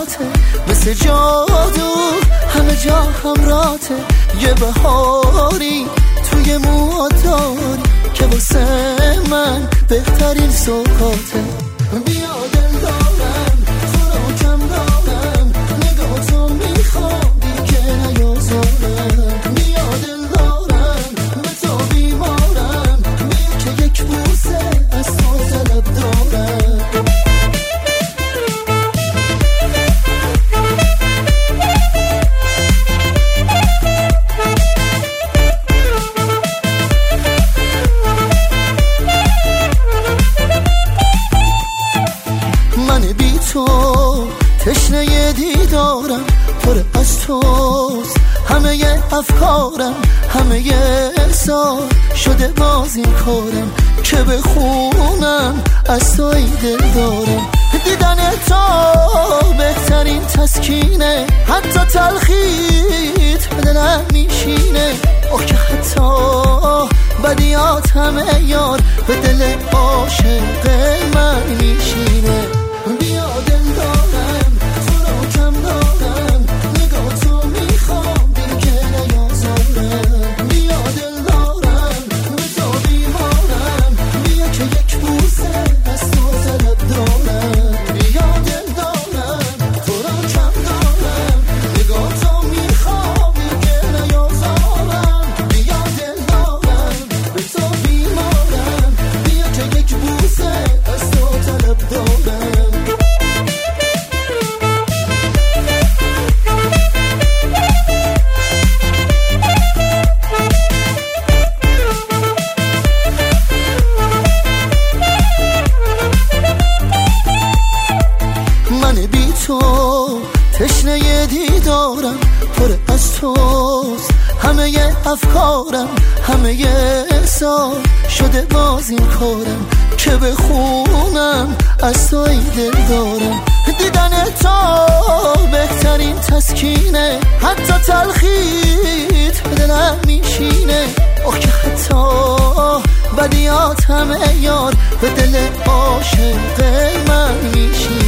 حیاته، مثل جادو همه جا همراته. یه بهاری توی موهات داری که واسه من بهترین سوقاته. بیا دل دارم تو رو کم دارم، نگاه تو میخوام دیگه نیازارم. بیا دل دارم به تو بیمارم، بیا که یک بوسه از تو طلب دارم. من بی تو تشنه دیدارم، پر از توست همه ی افکارم، همه ی سال شده باز این کارم که بخونم از توی دل دارم. دیدن تو بهترین تسکینه، حتی تلخیت به دلم میشینه. آخ که حتی بدیات همه یار به دل عاشق من میشینه. بیا دل دارم تو رو کم دارم، نگاه تو میخوام دیگه نیازارم. بیا دل دارم به تو بیمارم، بیا که یک بوسه از تو طلب دارم. بیا دل دارم تو رو کم دارم، نگاه تو میخوام دیگه نیازارم. بیا دل دارم به تو بیمارم، بیا که یک بوسه از تو طلب دارم. من بی تو تشنه دیدارم، پر از توست همه ی افکارم، همه ی سال شده باز این کارم که بخونم از توی دل دارم. دیدن تو بهترین تسکینه، حتی تلخیت به دلم میشینه. آخ که حتی بدیات همه یار به دل عاشق من میشینه.